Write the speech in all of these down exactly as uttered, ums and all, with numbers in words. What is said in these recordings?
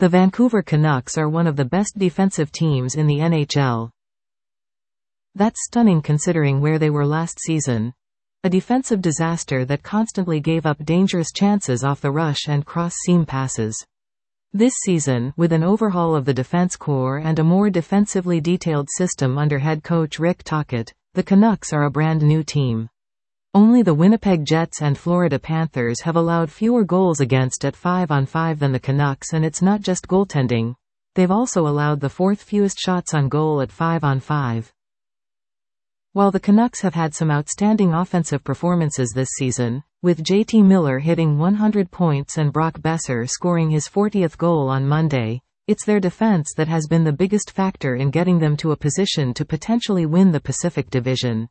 The Vancouver Canucks are one of the best defensive teams in the N H L. That's stunning considering where they were last season. A defensive disaster that constantly gave up dangerous chances off the rush and cross-seam passes. This season, with an overhaul of the defense core and a more defensively detailed system under head coach Rick Tocchet, the Canucks are a brand new team. Only the Winnipeg Jets and Florida Panthers have allowed fewer goals against at five on five than the Canucks, and it's not just goaltending. They've also allowed the fourth fewest shots on goal at five on five. While the Canucks have had some outstanding offensive performances this season, with J T Miller hitting one hundred points and Brock Besser scoring his fortieth goal on Monday, it's their defense that has been the biggest factor in getting them to a position to potentially win the Pacific Division.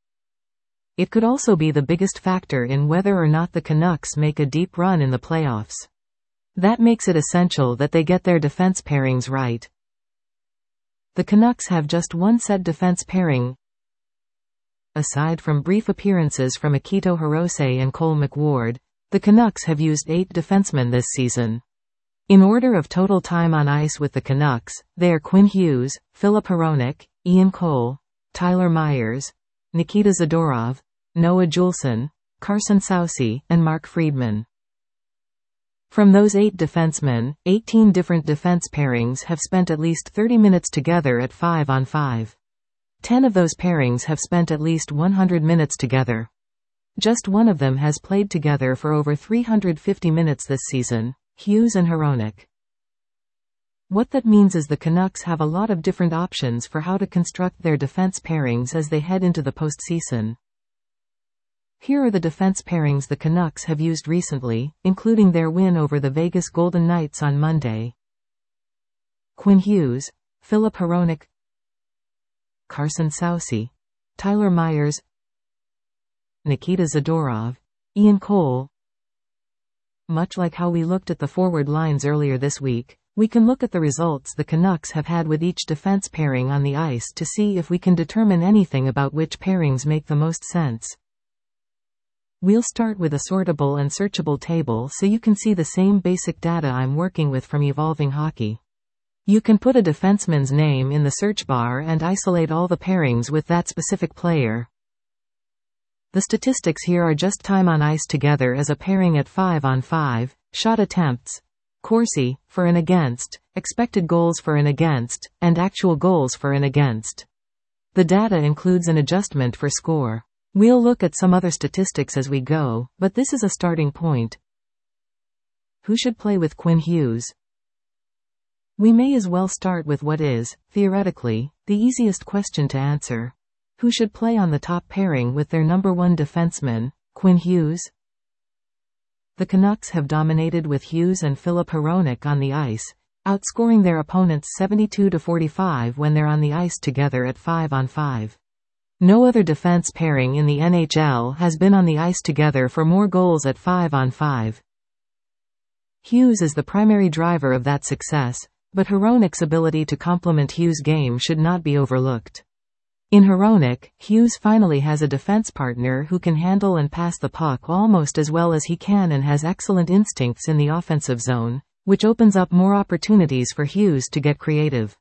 It could also be the biggest factor in whether or not the Canucks make a deep run in the playoffs. That makes it essential that they get their defense pairings right. The Canucks have just one set defense pairing. Aside from brief appearances from Akito Hirose and Cole McWard, the Canucks have used eight defensemen this season. In order of total time on ice with the Canucks, they are Quinn Hughes, Filip Hronek, Ian Cole, Tyler Myers, Nikita Zadorov, Noah Juulsen, Carson Soucy, and Mark Friedman. From those eight defensemen, eighteen different defense pairings have spent at least thirty minutes together at five on five. Ten of those pairings have spent at least one hundred minutes together. Just one of them has played together for over three hundred fifty minutes this season, Hughes and Hronek. What that means is the Canucks have a lot of different options for how to construct their defense pairings as they head into the postseason. Here are the defense pairings the Canucks have used recently, including their win over the Vegas Golden Knights on Monday. Quinn Hughes, Filip Hronek, Carson Soucy, Tyler Myers, Nikita Zadorov, Ian Cole. Much like how we looked at the forward lines earlier this week, we can look at the results the Canucks have had with each defense pairing on the ice to see if we can determine anything about which pairings make the most sense. We'll start with a sortable and searchable table so you can see the same basic data I'm working with from Evolving Hockey. You can put a defenseman's name in the search bar and isolate all the pairings with that specific player. The statistics here are just time on ice together as a pairing at five on five, shot attempts, Corsi, for and against, expected goals for and against, and actual goals for and against. The data includes an adjustment for score. We'll look at some other statistics as we go, but this is a starting point. Who should play with Quinn Hughes? We may as well start with what is, theoretically, the easiest question to answer. Who should play on the top pairing with their number one defenseman, Quinn Hughes? The Canucks have dominated with Hughes and Filip Hronek on the ice, outscoring their opponents seventy-two to forty-five when they're on the ice together at five on five. No other defense pairing in the N H L has been on the ice together for more goals at five on five. Hughes is the primary driver of that success, but Hronek's ability to complement Hughes' game should not be overlooked. In Hronek, Hughes finally has a defense partner who can handle and pass the puck almost as well as he can and has excellent instincts in the offensive zone, which opens up more opportunities for Hughes to get creative.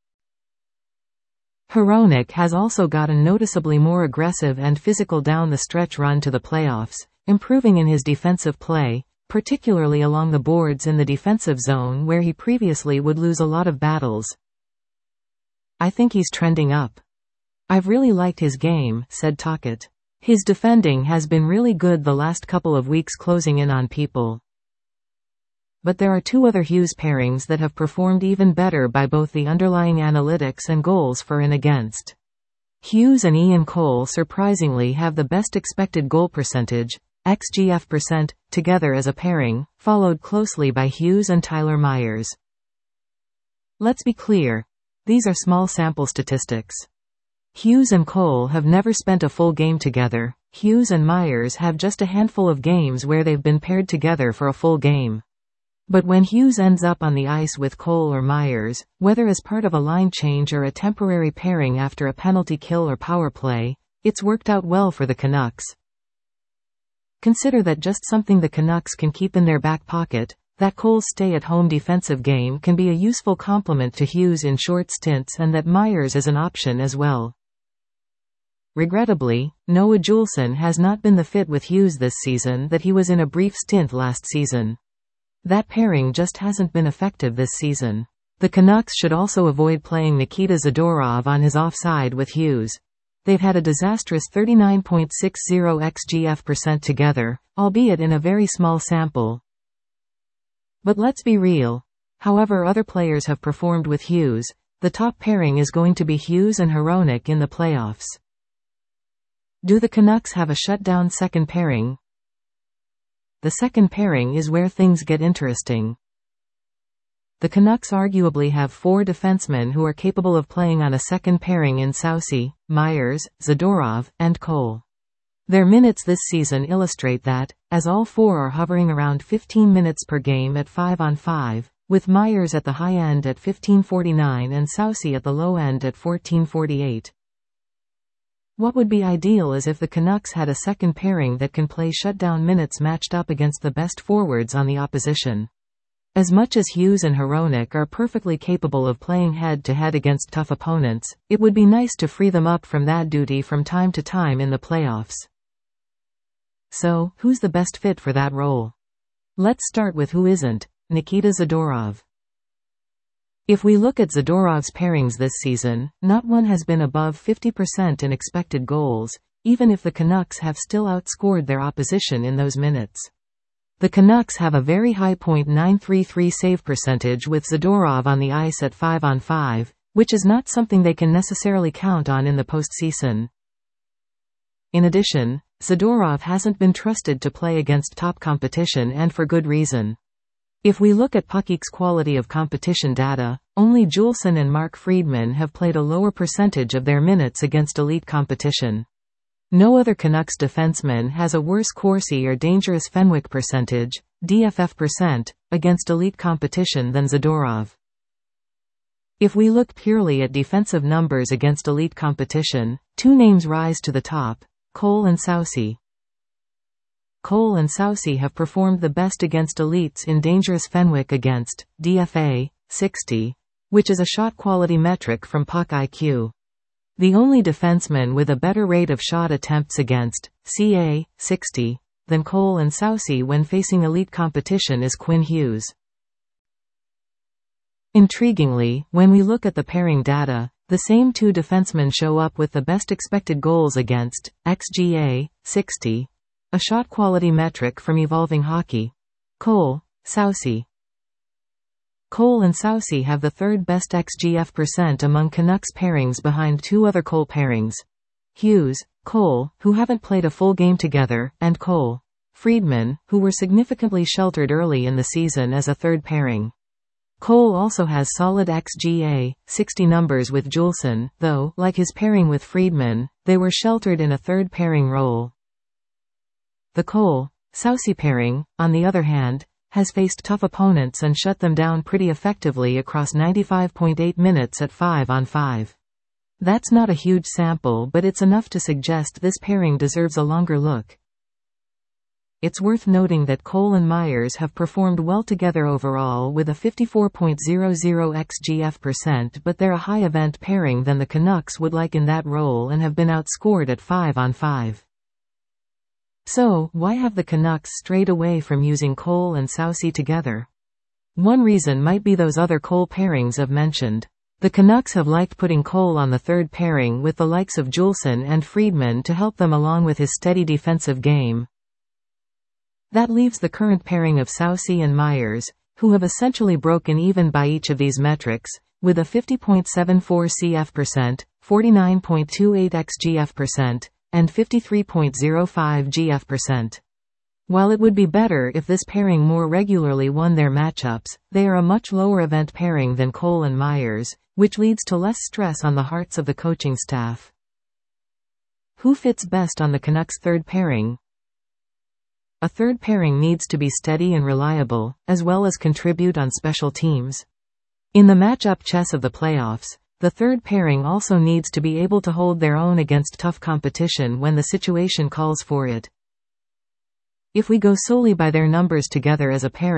Hronek has also gotten noticeably more aggressive and physical down the stretch run to the playoffs, improving in his defensive play, particularly along the boards in the defensive zone where he previously would lose a lot of battles. I think he's trending up. I've really liked his game, said Tocchet. His defending has been really good the last couple of weeks closing in on people. But there are two other Hughes pairings that have performed even better by both the underlying analytics and goals for and against. Hughes and Ian Cole surprisingly have the best expected goal percentage, X G F percent, together as a pairing, followed closely by Hughes and Tyler Myers. Let's be clear. These are small sample statistics. Hughes and Cole have never spent a full game together. Hughes and Myers have just a handful of games where they've been paired together for a full game. But when Hughes ends up on the ice with Cole or Myers, whether as part of a line change or a temporary pairing after a penalty kill or power play, it's worked out well for the Canucks. Consider that just something the Canucks can keep in their back pocket. that Cole's stay-at-home defensive game can be a useful complement to Hughes in short stints and that Myers is an option as well. Regrettably, Noah Juulsen has not been the fit with Hughes this season that he was in a brief stint last season. That pairing just hasn't been effective this season. The Canucks should also avoid playing Nikita Zadorov on his offside with Hughes. They've had a disastrous thirty-nine point six zero X G F percent together, albeit in a very small sample. But let's be real. However other players have performed with Hughes, the top pairing is going to be Hughes and Hronek in the playoffs. Do the Canucks have a shutdown second pairing? The second pairing is where things get interesting. The Canucks arguably have four defensemen who are capable of playing on a second pairing in Soucy, Myers, Zadorov, and Cole. Their minutes this season illustrate that, as all four are hovering around fifteen minutes per game at five on five, with Myers at the high end at fifteen forty-nine and Soucy at the low end at fourteen forty-eight. What would be ideal is if the Canucks had a second pairing that can play shutdown minutes matched up against the best forwards on the opposition. As much as Hughes and Hronek are perfectly capable of playing head-to-head against tough opponents, it would be nice to free them up from that duty from time to time in the playoffs. So, who's the best fit for that role? Let's start with who isn't: Nikita Zadorov. If we look at Zadorov's pairings this season, not one has been above fifty percent in expected goals, even if the Canucks have still outscored their opposition in those minutes. The Canucks have a very high point nine three three save percentage with Zadorov on the ice at five on five, which is not something they can necessarily count on in the postseason. In addition, Zadorov hasn't been trusted to play against top competition, and for good reason. If we look at Puckgeek's quality of competition data, only Juulsen and Mark Friedman have played a lower percentage of their minutes against elite competition. No other Canucks defenseman has a worse Corsi or dangerous Fenwick percentage, D F F percent, against elite competition than Zadorov. If we look purely at defensive numbers against elite competition, two names rise to the top: Cole and Soucy. Cole and Soucy have performed the best against elites in dangerous Fenwick against D F A sixty, which is a shot quality metric from Puck I Q. The only defenseman with a better rate of shot attempts against C A sixty than Cole and Soucy when facing elite competition is Quinn Hughes. Intriguingly, when we look at the pairing data, the same two defensemen show up with the best expected goals against X G A sixty, a shot quality metric from Evolving Hockey. Cole, Soucy. Cole and Soucy have the third best X G F percent among Canucks pairings behind two other Cole pairings: Hughes, Cole, who haven't played a full game together, and Cole, Friedman, who were significantly sheltered early in the season as a third pairing. Cole also has solid X G A sixty numbers with Juulsen, though, like his pairing with Friedman, they were sheltered in a third pairing role. The Cole-Soucy pairing, on the other hand, has faced tough opponents and shut them down pretty effectively across ninety-five point eight minutes at five on five. That's not a huge sample, but it's enough to suggest this pairing deserves a longer look. It's worth noting that Cole and Myers have performed well together overall with a fifty-four point zero zero X G F percent, but they're a high event pairing than the Canucks would like in that role and have been outscored at five on five. So, why have the Canucks strayed away from using Cole and Soucy together? One reason might be those other Cole pairings I've mentioned. The Canucks have liked putting Cole on the third pairing with the likes of Juulsen and Friedman to help them along with his steady defensive game. That leaves the current pairing of Soucy and Myers, who have essentially broken even by each of these metrics, with a fifty point seven four C F percent, forty-nine point two eight X G F percent, and fifty-three point zero five G F percent. While it would be better if this pairing more regularly won their matchups, they are a much lower event pairing than Cole and Myers, which leads to less stress on the hearts of the coaching staff. Who fits best on the Canucks' third pairing? A third pairing needs to be steady and reliable, as well as contribute on special teams. In the matchup chess of the playoffs, the third pairing also needs to be able to hold their own against tough competition when the situation calls for it. If we go solely by their numbers together as a pairing,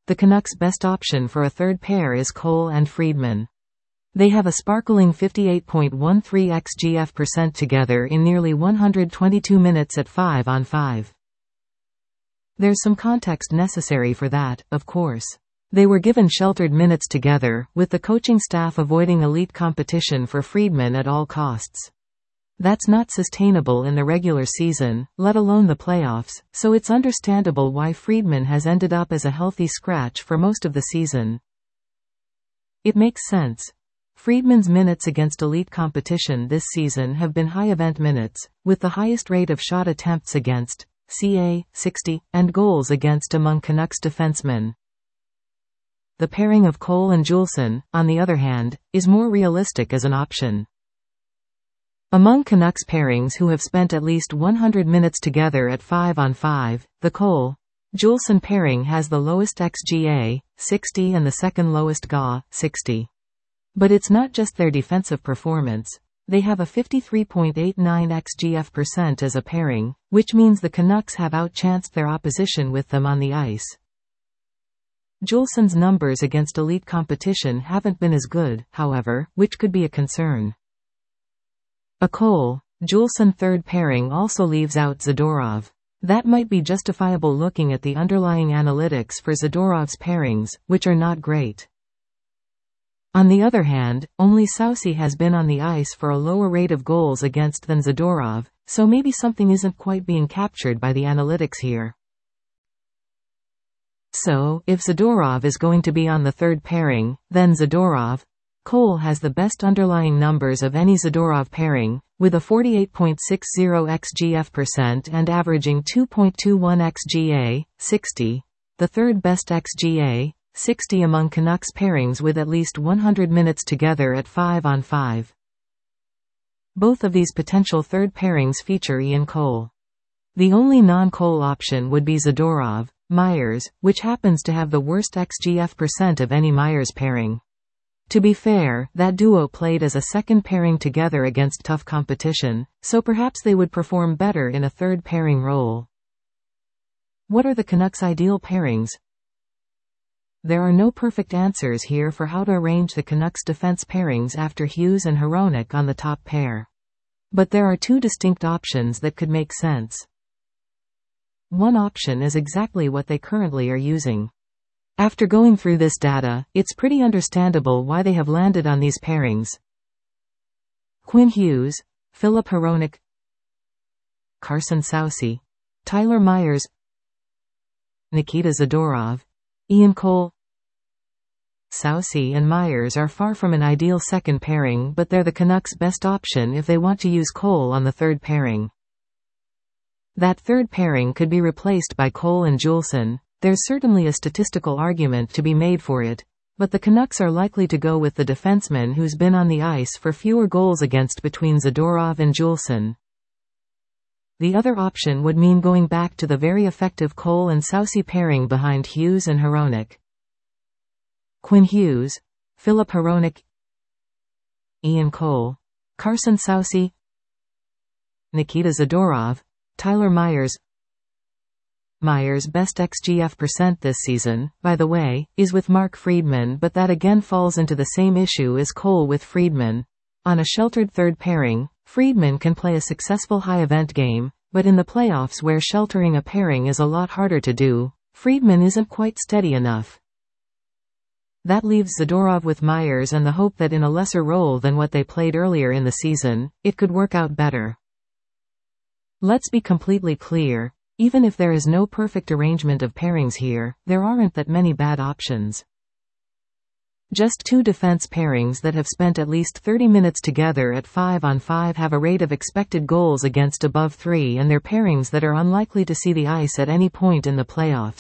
the Canucks' best option for a third pair is Cole and Friedman. They have a sparkling fifty-eight point one three X G F percent together in nearly one hundred twenty-two minutes at five on five. There's some context necessary for that, of course. They were given sheltered minutes together, with the coaching staff avoiding elite competition for Friedman at all costs. That's not sustainable in the regular season, let alone the playoffs, so it's understandable why Friedman has ended up as a healthy scratch for most of the season. It makes sense. Friedman's minutes against elite competition this season have been high-event minutes, with the highest rate of shot attempts against, C A, sixty, and goals against among Canucks defensemen. The pairing of Cole and Juulsen, on the other hand, is more realistic as an option. Among Canucks pairings who have spent at least one hundred minutes together at five on five, the Cole-Juulsen pairing has the lowest X G A, sixty, and the second lowest G A, sixty. But it's not just their defensive performance. They have a fifty-three point eight nine X G F percent as a pairing, which means the Canucks have outchanced their opposition with them on the ice. Juulsen's numbers against elite competition haven't been as good, however, which could be a concern. A Cole-Juulsen third pairing also leaves out Zadorov. That might be justifiable looking at the underlying analytics for Zadorov's pairings, which are not great. On the other hand, only Soucy has been on the ice for a lower rate of goals against than Zadorov, so maybe something isn't quite being captured by the analytics here. So, if Zadorov is going to be on the third pairing, then Zadorov, Cole has the best underlying numbers of any Zadorov pairing, with a forty-eight point six zero X G F percent and averaging two point two one X G A, sixty, the third best X G A, sixty among Canucks pairings with at least one hundred minutes together at five on five. Both of these potential third pairings feature Ian Cole. The only non-Cole option would be Zadorov, Myers, which happens to have the worst X G F percent of any Myers pairing. To be fair, that duo played as a second pairing together against tough competition, so perhaps they would perform better in a third pairing role. What are the Canucks' ideal pairings? There are no perfect answers here for how to arrange the Canucks' defense pairings after Hughes and Hronek on the top pair. But there are two distinct options that could make sense. One option is exactly what they currently are using. After going through this data, it's pretty understandable why they have landed on these pairings. Quinn Hughes, Filip Hronek, Carson Soucy, Tyler Myers, Nikita Zadorov, Ian Cole. Soucy and Myers are far from an ideal second pairing, but they're the Canucks' best option if they want to use Cole on the third pairing. That third pairing could be replaced by Cole and Juulsen. There's certainly a statistical argument to be made for it, but the Canucks are likely to go with the defenseman who's been on the ice for fewer goals against between Zadorov and Juulsen. The other option would mean going back to the very effective Cole and Soucy pairing behind Hughes and Hronek. Quinn Hughes, Filip Hronek, Ian Cole, Carson Soucy, Nikita Zadorov, Tyler Myers. Myers' best X G F percent this season, by the way, is with Mark Friedman, but that again falls into the same issue as Cole with Friedman. On a sheltered third pairing, Friedman can play a successful high-event game, but in the playoffs where sheltering a pairing is a lot harder to do, Friedman isn't quite steady enough. That leaves Zadorov with Myers and the hope that in a lesser role than what they played earlier in the season, it could work out better. Let's be completely clear. Even if there is no perfect arrangement of pairings here, there aren't that many bad options. Just two defense pairings that have spent at least thirty minutes together at five on five have a rate of expected goals against above three, and they're pairings that are unlikely to see the ice at any point in the playoffs.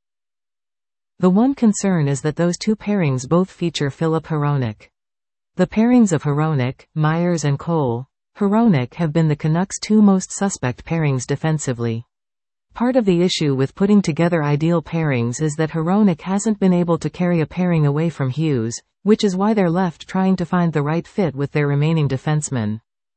The one concern is that those two pairings both feature Filip Hronek. The pairings of Hronek, Myers and Cole, Hronek have been the Canucks' two most suspect pairings defensively. Part of the issue with putting together ideal pairings is that Hronek hasn't been able to carry a pairing away from Hughes, which is why they're left trying to find the right fit with their remaining defensemen.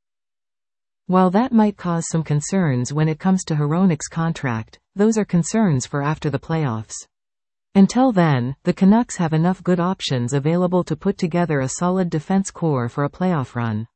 While that might cause some concerns when it comes to Hronek's contract, those are concerns for after the playoffs. Until then, the Canucks have enough good options available to put together a solid defense core for a playoff run.